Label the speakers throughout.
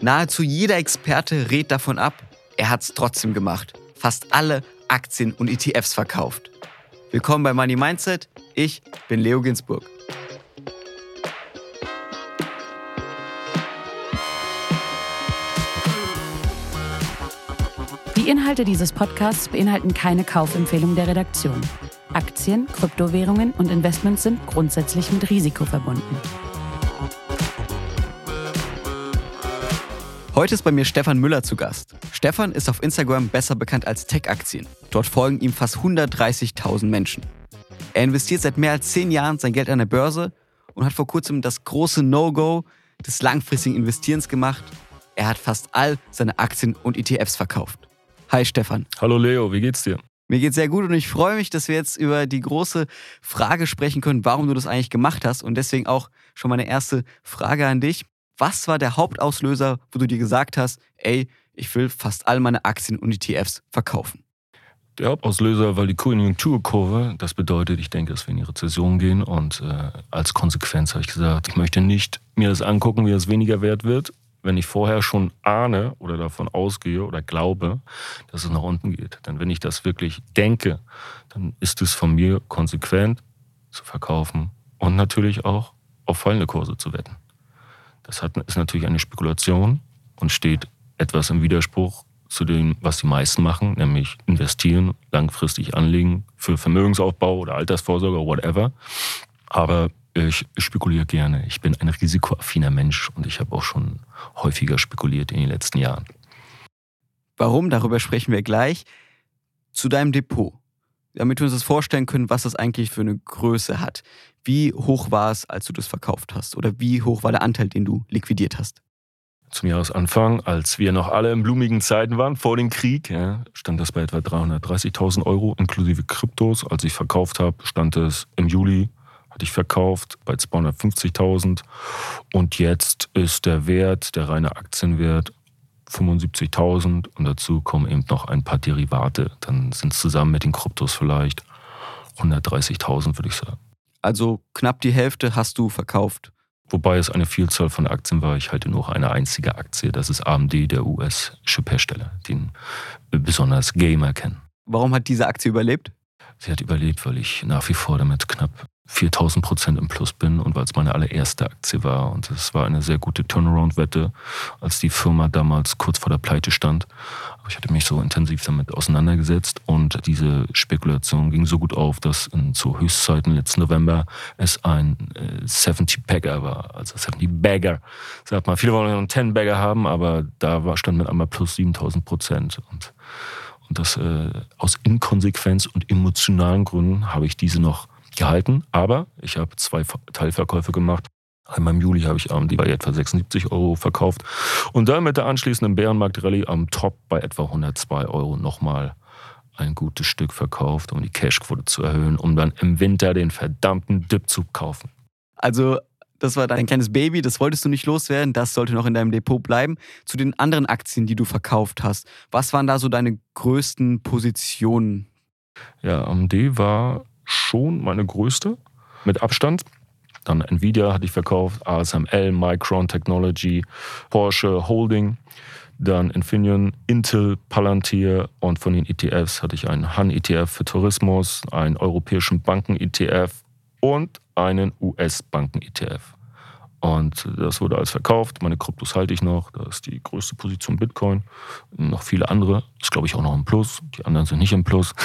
Speaker 1: Nahezu jeder Experte rät davon ab. Er hat es trotzdem gemacht. Fast alle Aktien und ETFs verkauft. Willkommen bei Money Mindset. Ich bin Leo Ginsburg.
Speaker 2: Die Inhalte dieses Podcasts beinhalten keine Kaufempfehlung der Redaktion. Aktien, Kryptowährungen und Investments sind grundsätzlich mit Risiko verbunden.
Speaker 1: Heute ist bei mir Stefan Müller zu Gast. Stefan ist auf Instagram besser bekannt als Tech-Aktien. Dort folgen ihm fast 130.000 Menschen. Er investiert seit mehr als 10 Jahren sein Geld an der Börse und hat vor kurzem das große No-Go des langfristigen Investierens gemacht. Er hat fast all seine Aktien und ETFs verkauft. Hi Stefan.
Speaker 3: Hallo Leo, wie geht's dir?
Speaker 1: Mir geht's sehr gut und ich freue mich, dass wir jetzt über die große Frage sprechen können, warum du das eigentlich gemacht hast. Und deswegen auch schon meine erste Frage an dich. Was war der Hauptauslöser, wo du dir gesagt hast, ey, ich will fast all meine Aktien und ETFs verkaufen?
Speaker 3: Der Hauptauslöser war die Konjunkturkurve. Das bedeutet, ich denke, dass wir in die Rezession gehen. Und als Konsequenz habe ich gesagt, ich möchte nicht mir das angucken, wie es weniger wert wird, wenn ich vorher schon ahne oder davon ausgehe oder glaube, dass es nach unten geht. Denn wenn ich das wirklich denke, dann ist es von mir konsequent zu verkaufen und natürlich auch auf fallende Kurse zu wetten. Das ist natürlich eine Spekulation und steht etwas im Widerspruch zu dem, was die meisten machen, nämlich investieren, langfristig anlegen für Vermögensaufbau oder Altersvorsorge oder whatever. Aber ich spekuliere gerne. Ich bin ein risikoaffiner Mensch und ich habe auch schon häufiger spekuliert in den letzten Jahren.
Speaker 1: Warum? Darüber sprechen wir gleich. Zu deinem Depot. Damit wir uns das vorstellen können, was das eigentlich für eine Größe hat. Wie hoch war es, als du das verkauft hast? Oder wie hoch war der Anteil, den du liquidiert hast?
Speaker 3: Zum Jahresanfang, als wir noch alle in blumigen Zeiten waren, vor dem Krieg, stand das bei etwa 330.000 Euro inklusive Kryptos. Als ich verkauft habe, stand es im Juli, hatte ich verkauft bei 250.000. Und jetzt ist der Wert, der reine Aktienwert, 75.000 und dazu kommen eben noch ein paar Derivate. Dann sind es zusammen mit den Kryptos vielleicht 130.000, würde ich sagen.
Speaker 1: Also knapp die Hälfte hast du verkauft.
Speaker 3: Wobei es eine Vielzahl von Aktien war. Ich halte nur eine einzige Aktie. Das ist AMD, der US-Chip-Hersteller, den besonders Gamer kennen.
Speaker 1: Warum hat diese Aktie überlebt?
Speaker 3: Sie hat überlebt, weil ich nach wie vor damit knapp 4.000% im Plus bin und weil es meine allererste Aktie war. Und es war eine sehr gute Turnaround-Wette, als die Firma damals kurz vor der Pleite stand. Aber ich hatte mich so intensiv damit auseinandergesetzt und diese Spekulation ging so gut auf, dass zu Höchstzeiten letzten November es ein 70-Bagger war. Also 70-Bagger, sagt man. Viele wollen einen 10-Bagger haben, aber da stand mit einmal plus 7.000%. Und das aus Inkonsequenz und emotionalen Gründen habe ich diese noch gehalten. Aber ich habe 2 Teilverkäufe gemacht. Einmal im Juli habe ich AMD bei etwa 76 Euro verkauft. Und dann mit der anschließenden Bärenmarkt-Rallye am Top bei etwa 102 Euro nochmal ein gutes Stück verkauft, um die Cashquote zu erhöhen, um dann im Winter den verdammten Dip zu kaufen.
Speaker 1: Also das war dein kleines Baby, das wolltest du nicht loswerden, das sollte noch in deinem Depot bleiben. Zu den anderen Aktien, die du verkauft hast, was waren da so deine größten Positionen?
Speaker 3: Ja, AMD war schon meine größte, mit Abstand. Dann Nvidia hatte ich verkauft, ASML, Micron Technology, Porsche Holding, dann Infineon, Intel, Palantir und von den ETFs hatte ich einen Han-ETF für Tourismus, einen europäischen Banken-ETF und einen US-Banken-ETF. Und das wurde alles verkauft. Meine Kryptos halte ich noch. Das ist die größte Position Bitcoin. Noch viele andere. Ist, glaube ich, auch noch im Plus. Die anderen sind nicht im Plus.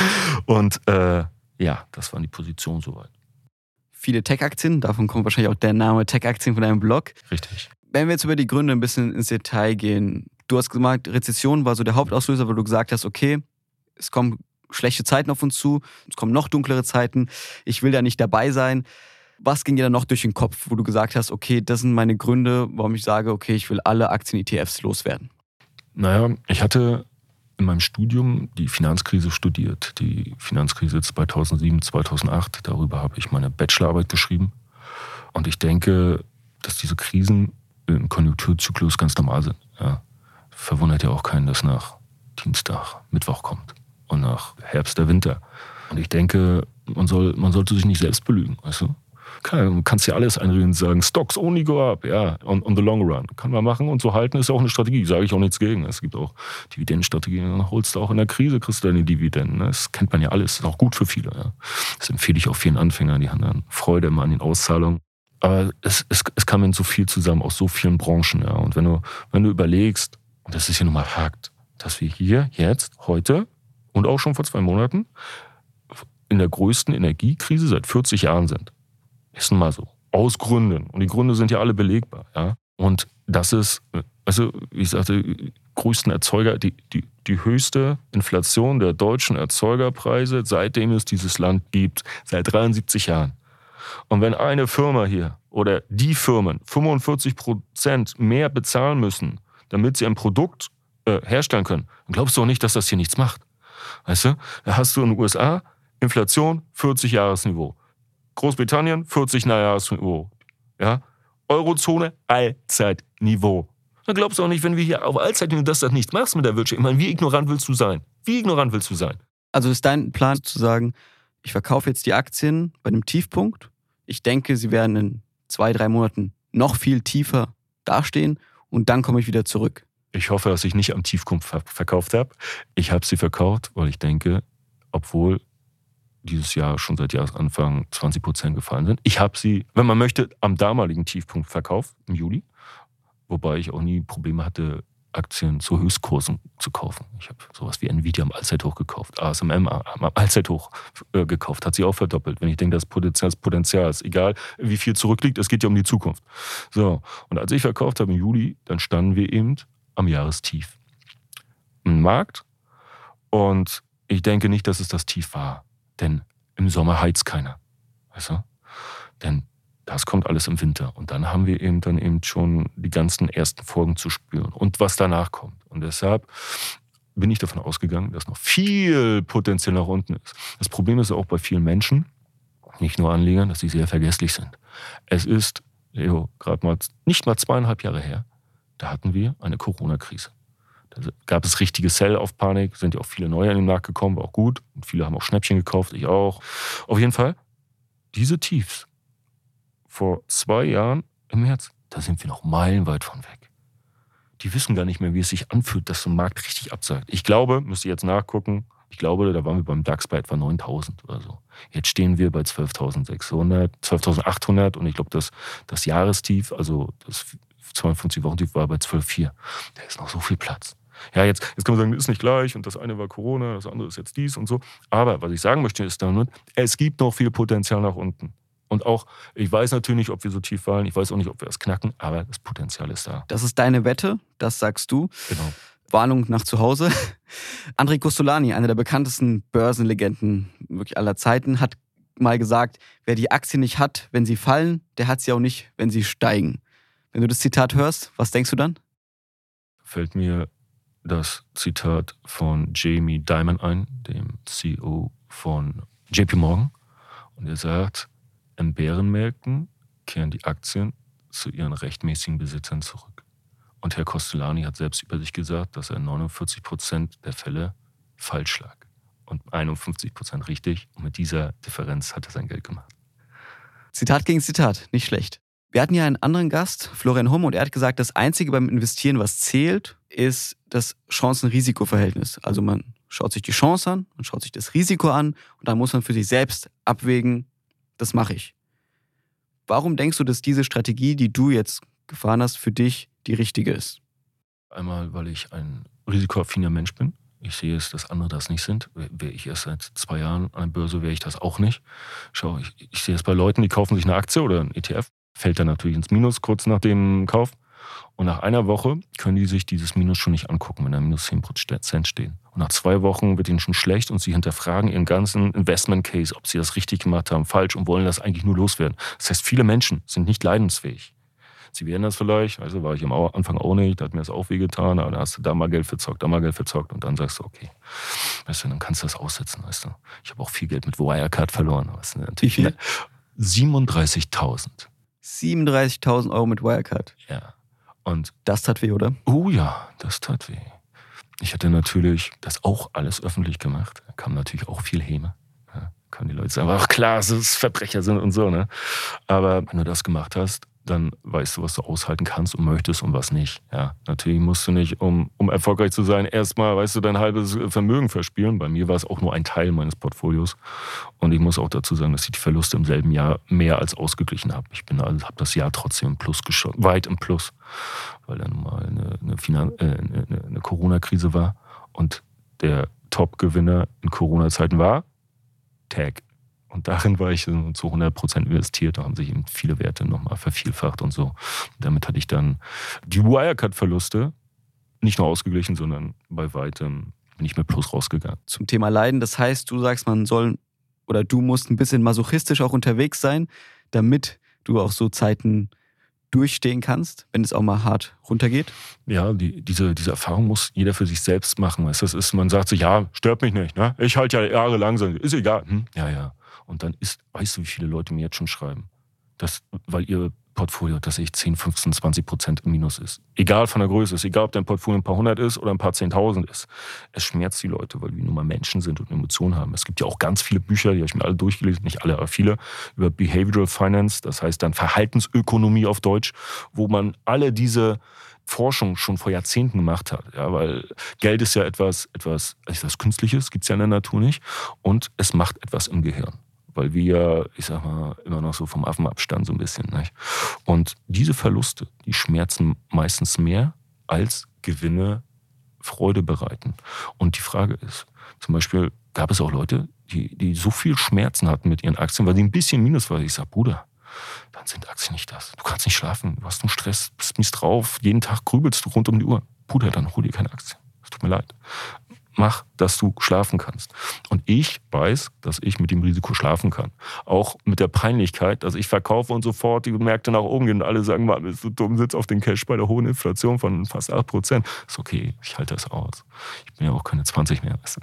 Speaker 3: Und ja, das waren die Positionen soweit.
Speaker 1: Viele Tech-Aktien, davon kommt wahrscheinlich auch der Name Tech-Aktien von deinem Blog.
Speaker 3: Richtig.
Speaker 1: Wenn wir jetzt über die Gründe ein bisschen ins Detail gehen. Du hast gesagt, Rezession war so der Hauptauslöser, weil du gesagt hast, okay, es kommen schlechte Zeiten auf uns zu, es kommen noch dunklere Zeiten, ich will da nicht dabei sein. Was ging dir dann noch durch den Kopf, wo du gesagt hast, okay, das sind meine Gründe, warum ich sage, okay, ich will alle Aktien-ETFs loswerden?
Speaker 3: Naja, ich hatte in meinem Studium die Finanzkrise studiert. Die Finanzkrise 2007, 2008, darüber habe ich meine Bachelorarbeit geschrieben. Und ich denke, dass diese Krisen im Konjunkturzyklus ganz normal sind. Ja. Verwundert ja auch keinen, dass nach Dienstag Mittwoch kommt und nach Herbst der Winter. Und ich denke, man sollte sich nicht selbst belügen, weißt du? Klar, du kannst ja alles einreden und sagen, Stocks only go up, ja, on the long run. Kann man machen und so halten ist auch eine Strategie, sage ich auch nichts gegen. Es gibt auch Dividendenstrategien, dann holst du auch in der Krise, kriegst du deine Dividenden. Ne? Das kennt man ja alles, ist auch gut für viele. Ja. Das empfehle ich auch vielen Anfängern, die haben dann Freude immer an den Auszahlungen. Aber es kam in so viel zusammen, aus so vielen Branchen. Ja. Und wenn du überlegst, und das ist ja nun mal Fakt, dass wir hier, jetzt, heute und auch schon vor 2 Monaten in der größten Energiekrise seit 40 Jahren sind. Ist nun mal so. Aus Gründen. Und die Gründe sind ja alle belegbar. Ja? Und das ist, also wie ich sagte, größten Erzeuger, die höchste Inflation der deutschen Erzeugerpreise, seitdem es dieses Land gibt, seit 73 Jahren. Und wenn eine Firma hier oder die Firmen 45% mehr bezahlen müssen, damit sie ein Produkt herstellen können, dann glaubst du auch nicht, dass das hier nichts macht. Weißt du? Da hast du in den USA Inflation 40-Jahresniveau. Großbritannien 40-Jahresniveau. Ja? Eurozone Allzeitniveau. Dann glaubst du auch nicht, wenn wir hier auf Allzeitniveau das nicht machst mit der Wirtschaft. Ich meine, wie ignorant willst du sein? Wie ignorant willst du sein?
Speaker 1: Also ist dein Plan zu sagen, ich verkaufe jetzt die Aktien bei einem Tiefpunkt. Ich denke, sie werden in 2-3 Monaten noch viel tiefer dastehen und dann komme ich wieder zurück.
Speaker 3: Ich hoffe, dass ich nicht am Tiefpunkt verkauft habe. Ich habe sie verkauft, weil ich denke, obwohl dieses Jahr schon seit Jahresanfang 20% gefallen sind. Ich habe sie, wenn man möchte, am damaligen Tiefpunkt verkauft, im Juli. Wobei ich auch nie Probleme hatte, Aktien zu Höchstkursen zu kaufen. Ich habe sowas wie Nvidia am Allzeithoch gekauft, ASML am Allzeithoch gekauft, hat sie auch verdoppelt. Wenn ich denke, das Potenzial ist, egal wie viel zurückliegt, es geht ja um die Zukunft. So, und als ich verkauft habe im Juli, dann standen wir eben am Jahrestief im Markt und ich denke nicht, dass es das Tief war. Denn im Sommer heizt keiner. Weißt du? Denn das kommt alles im Winter. Und dann haben wir dann schon die ganzen ersten Folgen zu spüren. Und was danach kommt. Und deshalb bin ich davon ausgegangen, dass noch viel Potenzial nach unten ist. Das Problem ist auch bei vielen Menschen, nicht nur Anlegern, dass sie sehr vergesslich sind. Es ist, gerade mal nicht mal 2,5 Jahre her, da hatten wir eine Corona-Krise. Da gab es richtige Sell-Off-Panik, sind ja auch viele neue an den Markt gekommen, war auch gut. Und viele haben auch Schnäppchen gekauft, ich auch. Auf jeden Fall, diese Tiefs vor 2 Jahren im März, da sind wir noch meilenweit von weg. Die wissen gar nicht mehr, wie es sich anfühlt, dass so ein Markt richtig absagt. Ich glaube, müsst ihr jetzt nachgucken, ich glaube, da waren wir beim DAX bei etwa 9.000 oder so. Jetzt stehen wir bei 12.600, 12.800 und ich glaube, das Jahrestief, also das 52-Wochen-Tief war bei 12,4. Da ist noch so viel Platz. Ja, jetzt kann man sagen, das ist nicht gleich und das eine war Corona, das andere ist jetzt dies und so. Aber was ich sagen möchte, ist damit, es gibt noch viel Potenzial nach unten. Und auch, ich weiß natürlich nicht, ob wir so tief fallen, ich weiß auch nicht, ob wir das knacken, aber das Potenzial ist da.
Speaker 1: Das ist deine Wette, das sagst du.
Speaker 3: Genau.
Speaker 1: Warnung nach zu Hause. André Kostolany, einer der bekanntesten Börsenlegenden wirklich aller Zeiten, hat mal gesagt, wer die Aktien nicht hat, wenn sie fallen, der hat sie auch nicht, wenn sie steigen. Wenn du das Zitat hörst, was denkst du dann?
Speaker 3: Fällt mir das Zitat von Jamie Dimon ein, dem CEO von JP Morgan. Und er sagt, in Bärenmärkten kehren die Aktien zu ihren rechtmäßigen Besitzern zurück. Und Herr Kostolany hat selbst über sich gesagt, dass er in 49% der Fälle falsch lag und 51% richtig. Und mit dieser Differenz hat er sein Geld gemacht.
Speaker 1: Zitat gegen Zitat, nicht schlecht. Wir hatten ja einen anderen Gast, Florian Humm, und er hat gesagt, das Einzige beim Investieren, was zählt, ist das Chancen-Risiko-Verhältnis. Also man schaut sich die Chance an, man schaut sich das Risiko an und dann muss man für sich selbst abwägen, das mache ich. Warum denkst du, dass diese Strategie, die du jetzt gefahren hast, für dich die richtige ist?
Speaker 3: Einmal, weil ich ein risikoaffiner Mensch bin. Ich sehe es, dass andere das nicht sind. Wäre ich erst seit 2 Jahren an der Börse, wäre ich das auch nicht. Schau, ich sehe es bei Leuten, die kaufen sich eine Aktie oder einen ETF, fällt dann natürlich ins Minus kurz nach dem Kauf. Und nach einer Woche können die sich dieses Minus schon nicht angucken, wenn da minus 10% stehen. Und nach 2 Wochen wird ihnen schon schlecht und sie hinterfragen ihren ganzen Investment-Case, ob sie das richtig gemacht haben, falsch und wollen das eigentlich nur loswerden. Das heißt, viele Menschen sind nicht leidensfähig. Sie werden das vielleicht, also war ich am Anfang auch nicht, da hat mir das auch wehgetan, aber dann hast du da mal Geld verzockt, da mal Geld verzockt und dann sagst du, okay, weißt du, dann kannst du das aussetzen, weißt du. Ich habe auch viel Geld mit Wirecard verloren. Weißt du,
Speaker 1: Wie viel?
Speaker 3: 37.000.
Speaker 1: 37.000 Euro mit Wirecard.
Speaker 3: Ja. Und
Speaker 1: das tat weh, oder?
Speaker 3: Oh ja, das tat weh. Ich hatte natürlich das auch alles öffentlich gemacht. Da kam natürlich auch viel Häme. Ja. können die Leute sagen, ach klar, dass es Verbrecher sind und so, ne? Aber wenn du das gemacht hast, dann weißt du, was du aushalten kannst und möchtest und was nicht. Ja, natürlich musst du nicht, um erfolgreich zu sein, erstmal, weißt du, dein halbes Vermögen verspielen. Bei mir war es auch nur ein Teil meines Portfolios. Und ich muss auch dazu sagen, dass ich die Verluste im selben Jahr mehr als ausgeglichen habe. Ich habe das Jahr trotzdem im Plus geschaut, weit im Plus, weil dann mal eine Corona-Krise war. Und der Top-Gewinner in Corona-Zeiten war Tag. Und darin war ich zu 100% investiert. Da haben sich eben viele Werte nochmal vervielfacht und so. Und damit hatte ich dann die Wirecard-Verluste nicht nur ausgeglichen, sondern bei weitem bin ich mit Plus rausgegangen.
Speaker 1: Zum Thema Leiden, das heißt, du sagst, man soll oder du musst ein bisschen masochistisch auch unterwegs sein, damit du auch so Zeiten durchstehen kannst, wenn es auch mal hart runtergeht?
Speaker 3: Ja, diese Erfahrung muss jeder für sich selbst machen. Das ist, man sagt sich, ja, stört mich nicht, ne? Ich halte ja jahrelang, ist egal. Ja. Und dann weißt du, wie viele Leute mir jetzt schon schreiben, weil ihr Portfolio tatsächlich 10, 15, 20% im Minus ist. Egal von der Größe ist, egal ob dein Portfolio ein paar hundert ist oder ein paar 10.000 ist. Es schmerzt die Leute, weil wir nun mal Menschen sind und Emotionen haben. Es gibt ja auch ganz viele Bücher, die habe ich mir alle durchgelesen, nicht alle, aber viele, über Behavioral Finance, das heißt dann Verhaltensökonomie auf Deutsch, wo man alle diese Forschung schon vor Jahrzehnten gemacht hat. Ja, weil Geld ist ja etwas Künstliches, gibt es ja in der Natur nicht. Und es macht etwas im Gehirn. Weil wir, ich sag mal, immer noch so vom Affen abstammen so ein bisschen. Nicht? Und diese Verluste, die schmerzen meistens mehr, als Gewinne Freude bereiten. Und die Frage ist, zum Beispiel gab es auch Leute, die so viel Schmerzen hatten mit ihren Aktien, weil sie ein bisschen Minus waren. Ich sag, Bruder, dann sind Aktien nicht das. Du kannst nicht schlafen, du hast einen Stress, bist mies drauf, jeden Tag grübelst du rund um die Uhr. Bruder, dann hol dir keine Aktien. Es tut mir leid. Mach, dass du schlafen kannst. Und ich weiß, dass ich mit dem Risiko schlafen kann. Auch mit der Peinlichkeit, dass ich verkaufe und sofort die Märkte nach oben gehen und alle sagen, Mann, bist du dumm, sitzt auf den Cash bei der hohen Inflation von fast 8%. Ist okay, ich halte das aus. Ich bin ja auch keine 20 mehr. Weißt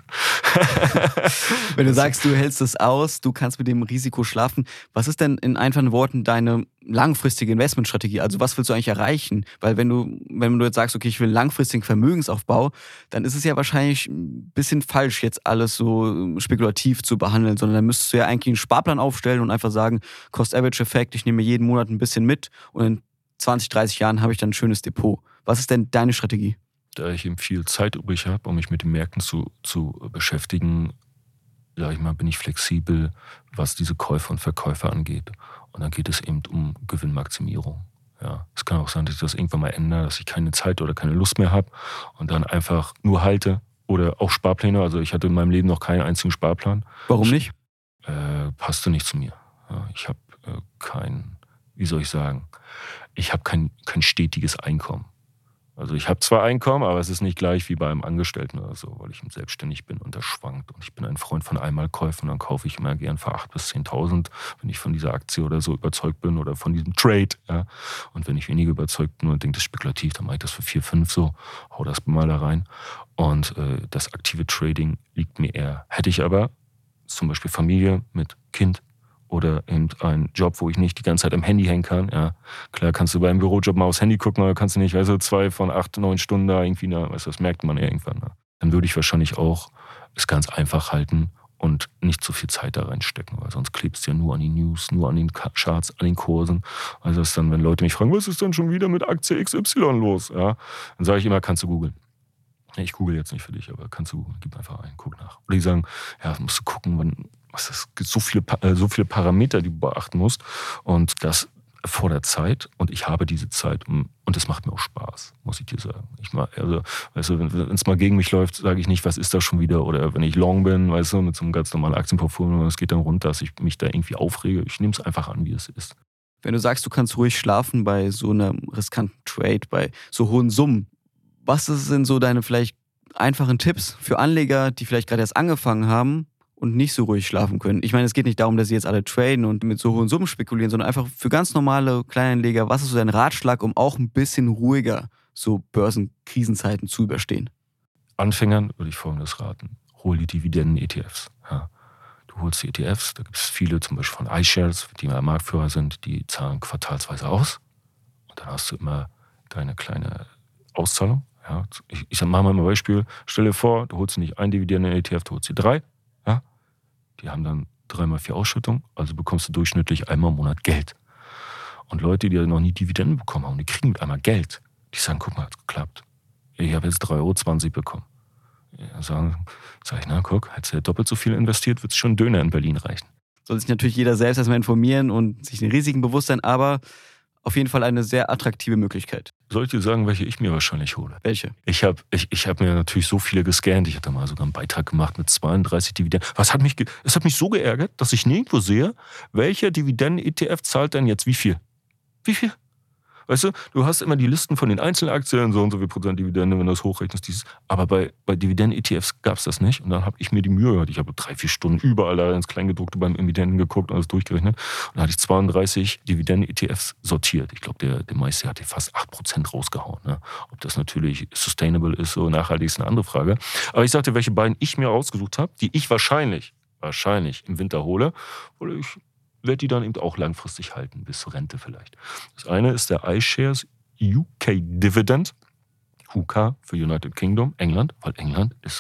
Speaker 3: du?
Speaker 1: Wenn du sagst, du hältst es aus, du kannst mit dem Risiko schlafen, was ist denn in einfachen Worten deine langfristige Investmentstrategie? Also was willst du eigentlich erreichen? Weil wenn du jetzt sagst, okay, ich will einen langfristigen Vermögensaufbau, dann ist es ja wahrscheinlich ein bisschen falsch, jetzt alles so spekulativ zu behandeln, sondern dann müsstest du ja eigentlich einen Sparplan aufstellen und einfach sagen, Cost-Average-Effekt, ich nehme jeden Monat ein bisschen mit und in 20, 30 Jahren habe ich dann ein schönes Depot. Was ist denn deine Strategie?
Speaker 3: Da ich eben viel Zeit übrig habe, um mich mit den Märkten zu beschäftigen, sag ich mal, bin ich flexibel, was diese Käufer und Verkäufer angeht. Und dann geht es eben um Gewinnmaximierung. Ja, es kann auch sein, dass ich das irgendwann mal ändere, dass ich keine Zeit oder keine Lust mehr habe und dann einfach nur halte oder auch Sparpläne. Also ich hatte in meinem Leben noch keinen einzigen Sparplan.
Speaker 1: Warum nicht?
Speaker 3: Passte nicht zu mir. Ja, ich habe ich habe kein stetiges Einkommen. Also ich habe zwar Einkommen, aber es ist nicht gleich wie bei einem Angestellten oder so, weil ich selbstständig bin und das schwankt. Und ich bin ein Freund von Einmalkäufen, dann kaufe ich immer gern für 8.000 bis 10.000, wenn ich von dieser Aktie oder so überzeugt bin oder von diesem Trade. Ja. Und wenn ich weniger überzeugt bin und denke, das ist spekulativ, dann mache ich das für 4, 5 so, hau das mal da rein. Und das aktive Trading liegt mir eher. Hätte ich aber zum Beispiel Familie mit Kind, oder eben einen Job, wo ich nicht die ganze Zeit am Handy hängen kann. Ja, klar kannst du beim Bürojob mal aufs Handy gucken, aber kannst du nicht, 2 von 8, 9 Stunden da irgendwie, das merkt man irgendwann. Ne? Dann würde ich wahrscheinlich auch es ganz einfach halten und nicht so viel Zeit da reinstecken, weil sonst klebst du ja nur an die News, nur an den Charts, an den Kursen. Also das ist dann, wenn Leute mich fragen, was ist denn schon wieder mit Aktie XY los? Ja, dann sage ich immer, kannst du googeln. Ich google jetzt nicht für dich, aber kannst du googeln, gib einfach ein, guck nach. Oder die sagen, ja, musst du gucken, es gibt so viele Parameter, die du beachten musst. Und das erfordert Zeit. Und ich habe diese Zeit. Und es macht mir auch Spaß, muss ich dir sagen. Wenn es mal gegen mich läuft, sage ich nicht, was ist das schon wieder? Oder wenn ich long bin, mit so einem ganz normalen Aktienportfolio, und es geht dann runter, dass ich mich da irgendwie aufrege. Ich nehme es einfach an, wie es ist.
Speaker 1: Wenn du sagst, du kannst ruhig schlafen bei so einem riskanten Trade, bei so hohen Summen, was sind so deine vielleicht einfachen Tipps für Anleger, die vielleicht gerade erst angefangen haben und nicht so ruhig schlafen können? Ich meine, es geht nicht darum, dass sie jetzt alle traden und mit so hohen Summen spekulieren, sondern einfach für ganz normale Kleinanleger, was ist so dein Ratschlag, um auch ein bisschen ruhiger so Börsenkrisenzeiten zu überstehen?
Speaker 3: Anfängern würde ich Folgendes raten. Hol die Dividenden-ETFs. Ja. Du holst die ETFs, da gibt es viele, zum Beispiel von iShares, die mal Marktführer sind, die zahlen quartalsweise aus. Und dann hast du immer deine kleine Auszahlung. Ja, ich mache mal ein Beispiel. Stell dir vor, du holst nicht einen Dividenden-ETF, du holst dir 3. Ja, die haben dann 3x4 Ausschüttung, also bekommst du durchschnittlich einmal im Monat Geld. Und Leute, die noch nie Dividenden bekommen haben, die kriegen mit einmal Geld. Die sagen, guck mal, hat's geklappt. Ich habe jetzt 3,20 € bekommen. Ja, sag ich, na guck, hättest du doppelt so viel investiert, wird es schon Döner in Berlin reichen.
Speaker 1: Soll sich natürlich jeder selbst erstmal informieren und sich den Risiken bewusst sein, aber auf jeden Fall eine sehr attraktive Möglichkeit.
Speaker 3: Soll ich dir sagen, welche ich mir wahrscheinlich hole?
Speaker 1: Welche?
Speaker 3: Ich hab mir natürlich so viele gescannt. Ich hatte mal sogar einen Beitrag gemacht mit 32 Dividenden. Es hat mich so geärgert, dass ich nirgendwo sehe, welcher Dividenden-ETF zahlt denn jetzt wie viel? Wie viel? Weißt du, du hast immer die Listen von den Einzelaktien, so und so viel Prozent Dividende, wenn du das hochrechnest. Aber bei Dividenden-ETFs gab es das nicht. Und dann habe ich mir die Mühe gehört. Ich habe 3-4 Stunden überall da ins Kleingedruckte beim Emittenten geguckt und alles durchgerechnet. Und dann hatte ich 32 Dividenden-ETFs sortiert. Ich glaube, der meiste hatte fast 8% rausgehauen. Ne? Ob das natürlich sustainable ist, so nachhaltig ist eine andere Frage. Aber ich sagte, welche beiden ich mir rausgesucht habe, die ich wahrscheinlich im Winter hole, weil ich werde die dann eben auch langfristig halten, bis zur Rente vielleicht. Das eine ist der iShares UK Dividend, UK für United Kingdom, England, weil England ist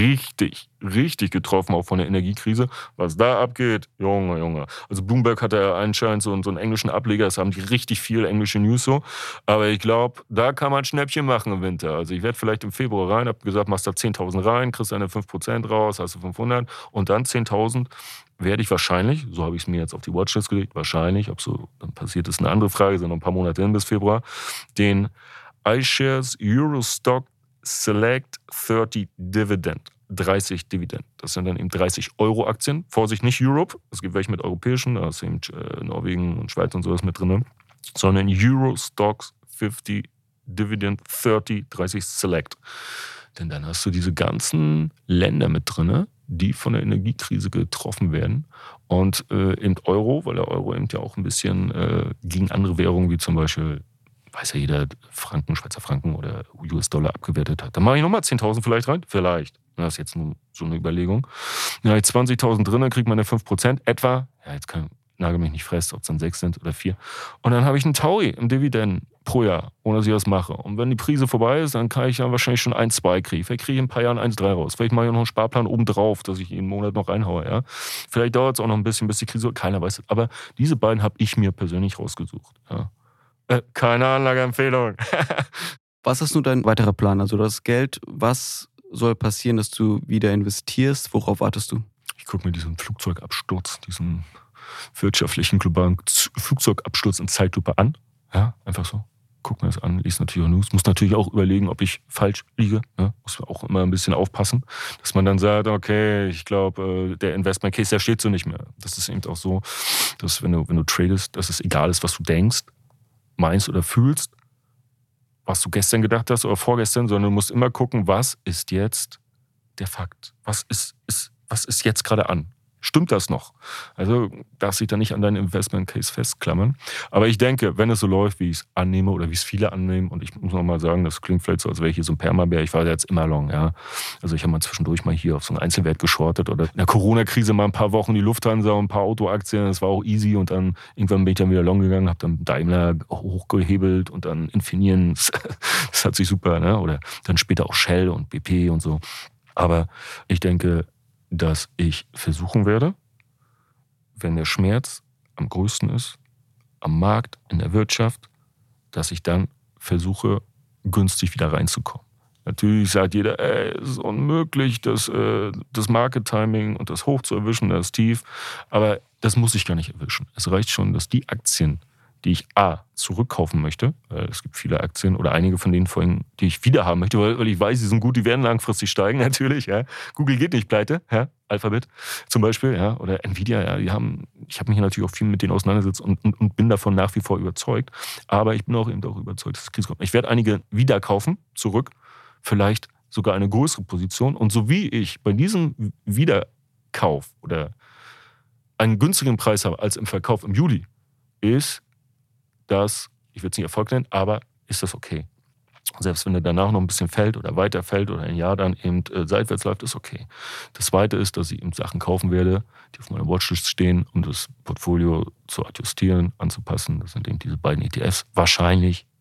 Speaker 3: richtig getroffen, auch von der Energiekrise. Was da abgeht, Junge. Also Bloomberg hat ja anscheinend so einen englischen Ableger, das haben die richtig viel englische News so. Aber ich glaube, da kann man Schnäppchen machen im Winter. Also ich werde vielleicht im Februar rein, habe gesagt, machst da 10.000 rein, kriegst deine 5% raus, hast du 500 und dann 10.000 werde ich wahrscheinlich, so habe ich es mir jetzt auf die Watchlist gelegt, wahrscheinlich, ob so dann passiert, ist eine andere Frage, sind noch ein paar Monate hin bis Februar, den iShares Eurostock Select 30 Dividend. 30 Dividend. Das sind dann eben 30 Euro-Aktien. Vorsicht, nicht Europe. Es gibt welche mit europäischen, da ist eben Norwegen und Schweiz und sowas mit drin. Sondern Eurostocks 50 Dividend 30 Select. Denn dann hast du diese ganzen Länder mit drin, die von der Energiekrise getroffen werden. Und eben Euro, weil der Euro eben ja auch ein bisschen gegen andere Währungen, wie zum Beispiel, weiß ja jeder, Franken, Schweizer Franken oder US-Dollar abgewertet hat. Dann mache ich nochmal 10.000 vielleicht rein. Vielleicht. Das ist jetzt nur so eine Überlegung. Dann habe ich 20.000 drin, dann kriegt man ja 5% etwa. Ja, jetzt nagel mich nicht fest, ob es dann 6 sind oder 4. Und dann habe ich einen Taui im Dividenden pro Jahr, ohne dass ich das mache. Und wenn die Krise vorbei ist, dann kann ich ja wahrscheinlich schon 1,2 kriegen. Vielleicht kriege ich in ein paar Jahren 1,3 raus. Vielleicht mache ich noch einen Sparplan obendrauf, dass ich jeden Monat noch reinhaue. Ja? Vielleicht dauert es auch noch ein bisschen, bis die Krise, keiner weiß es. Aber diese beiden habe ich mir persönlich rausgesucht. Ja? Keine Anlageempfehlung.
Speaker 1: Was ist nun dein weiterer Plan? Also das Geld, was soll passieren, dass du wieder investierst? Worauf wartest du?
Speaker 3: Ich gucke mir diesen Flugzeugabsturz, diesen wirtschaftlichen globalen Flugzeugabsturz in Zeitlupe an. Ja, einfach so. Guck mir das an, lies natürlich auch News. Muss natürlich auch überlegen, ob ich falsch liege. Ja, muss auch immer ein bisschen aufpassen, dass man dann sagt, okay, ich glaube, der Investment Case, der steht so nicht mehr. Das ist eben auch so, dass wenn du tradest, dass es egal ist, was du denkst, meinst oder fühlst, was du gestern gedacht hast oder vorgestern, sondern du musst immer gucken, was ist jetzt der Fakt? Was ist jetzt gerade an? Stimmt das noch? Also darfst dich da nicht an deinen Investment Case festklammern. Aber ich denke, wenn es so läuft, wie ich es annehme oder wie es viele annehmen, und ich muss noch mal sagen, das klingt vielleicht so, als wäre ich hier so ein Permabär, ich war jetzt immer long, ja. Also ich habe mal zwischendurch mal hier auf so einen Einzelwert geschortet oder in der Corona-Krise mal ein paar Wochen die Lufthansa und ein paar Autoaktien, das war auch easy und dann irgendwann bin ich dann wieder long gegangen, habe dann Daimler hochgehebelt und dann Infineon, das hat sich super, ne? Oder dann später auch Shell und BP und so. Aber ich denke, dass ich versuchen werde, wenn der Schmerz am größten ist, am Markt, in der Wirtschaft, dass ich dann versuche, günstig wieder reinzukommen. Natürlich sagt jeder, es ist unmöglich, das Market-Timing und das Hoch zu erwischen, das Tief. Aber das muss ich gar nicht erwischen. Es reicht schon, dass die Aktien, die ich zurückkaufen möchte, es gibt viele Aktien oder einige von denen vorhin, die ich wieder haben möchte, weil ich weiß, die sind gut, die werden langfristig steigen, natürlich. Ja. Google geht nicht pleite, ja. Alphabet zum Beispiel, ja, oder Nvidia, ja, ich habe mich natürlich auch viel mit denen auseinandergesetzt und bin davon nach wie vor überzeugt. Aber ich bin auch eben überzeugt, dass es Krise kommt. Ich werde einige wieder kaufen, zurück, vielleicht sogar eine größere Position. Und so wie ich bei diesem Wiederkauf oder einen günstigeren Preis habe als im Verkauf im Juli, ist das, ich würde es nicht Erfolg nennen, aber ist das okay. Selbst wenn er danach noch ein bisschen fällt oder weiter fällt oder ein Jahr dann eben seitwärts läuft, ist okay. Das Zweite ist, dass ich eben Sachen kaufen werde, die auf meiner Watchlist stehen, um das Portfolio zu adjustieren, anzupassen. Das sind eben diese beiden ETFs. Wahrscheinlich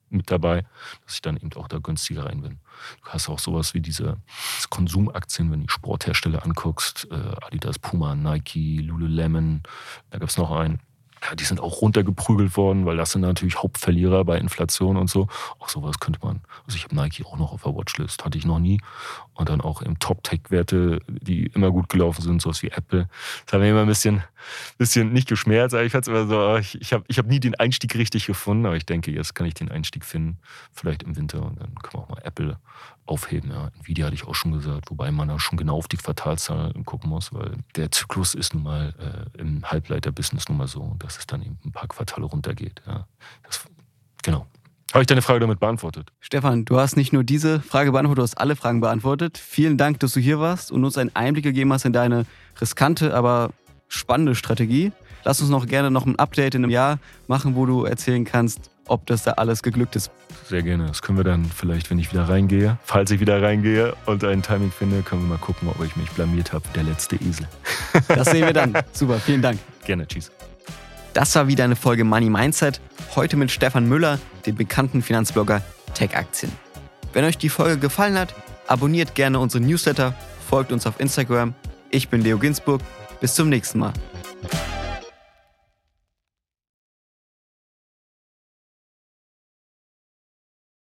Speaker 3: mit dabei, dass ich dann eben auch da günstiger rein bin. Du hast auch sowas wie diese Konsumaktien, wenn du die Sporthersteller anguckst, Adidas, Puma, Nike, Lululemon, da gab es noch einen. Ja, die sind auch runtergeprügelt worden, weil das sind natürlich Hauptverlierer bei Inflation und so. Auch sowas könnte man. Also ich habe Nike auch noch auf der Watchlist, hatte ich noch nie. Und dann auch im Top-Tech-Werte, die immer gut gelaufen sind, sowas wie Apple. Das hat mir immer ein bisschen nicht geschmerzt, aber ich fand es immer so, ich hab nie den Einstieg richtig gefunden, aber ich denke, jetzt kann ich den Einstieg finden, vielleicht im Winter, und dann können wir auch mal Apple aufheben. Ja. Nvidia hatte ich auch schon gesagt, wobei man da schon genau auf die Quartalszahl gucken muss, weil der Zyklus ist nun mal im Halbleiter-Business nun mal so, dass es dann eben ein paar Quartale runtergeht. Ja. Genau. Habe ich deine Frage damit beantwortet?
Speaker 1: Stefan, du hast nicht nur diese Frage beantwortet, du hast alle Fragen beantwortet. Vielen Dank, dass du hier warst und uns einen Einblick gegeben hast in deine riskante, aber spannende Strategie. Lass uns gerne noch ein Update in einem Jahr machen, wo du erzählen kannst, ob das da alles geglückt ist.
Speaker 3: Sehr gerne. Das können wir dann vielleicht, wenn ich wieder reingehe, falls ich wieder reingehe und ein Timing finde, können wir mal gucken, ob ich mich blamiert habe. Der letzte Esel.
Speaker 1: Das sehen wir dann. Super, vielen Dank.
Speaker 3: Gerne, tschüss.
Speaker 1: Das war wieder eine Folge Money Mindset. Heute mit Stefan Müller, dem bekannten Finanzblogger Tech-Aktien. Wenn euch die Folge gefallen hat, abonniert gerne unseren Newsletter, folgt uns auf Instagram. Ich bin Leo Ginsburg. Bis zum nächsten Mal.